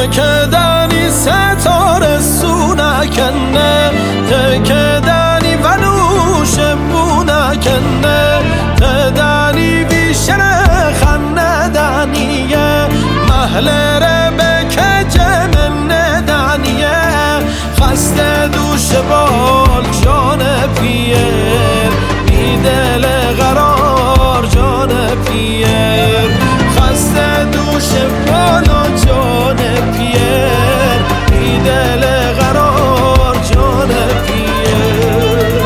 تکدنی ستاره سونکنه تکدنی ونوش بونکنه تدنی ویشن خندنیه محلره بکه جمن ندنیه خسته دوش بال جان پیر بی دل قرار جان پیر خسته دوش بال جان پیر بی دل قرار جان پیر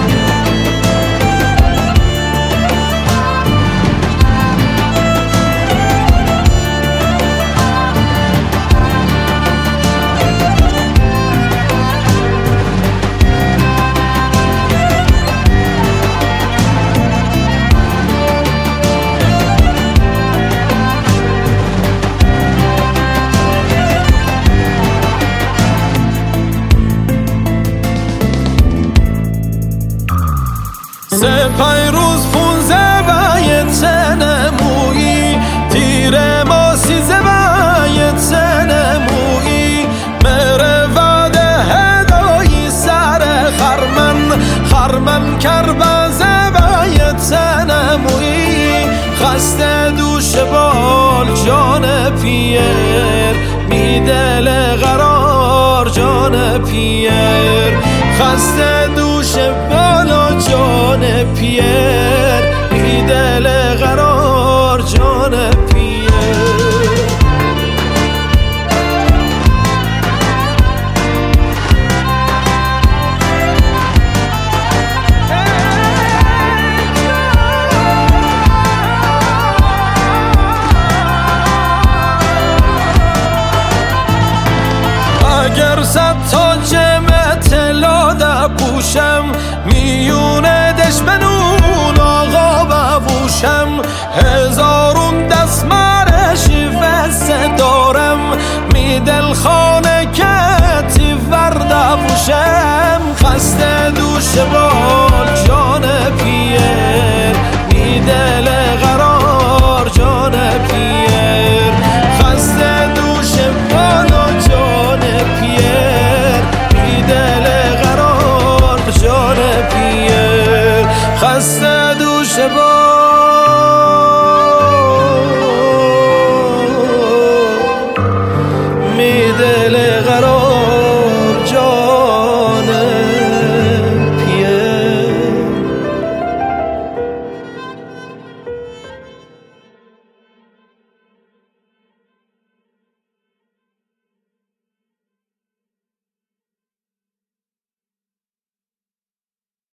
سپای روز 15 باید نمویی تیر ما 13 باید نمویی مره واده هدایی سر خرمن کربازه باید نمویی خسته دوش بال جان پیر بی دل قرار جان پیر خسته دوش بال جان پیر بی دل قرار جان پیر اگر صد تا جمع طلا دبوشم میونه دشمنون آقا ببوشم هزارون دستمارش فسه دارم می دل خانه کتی وردبوشم خسته دوش بال جان پیر بی دل قرار جان پیر خسته دوش بال جان پیر بی دل قرار جان پیر خسته دوش بال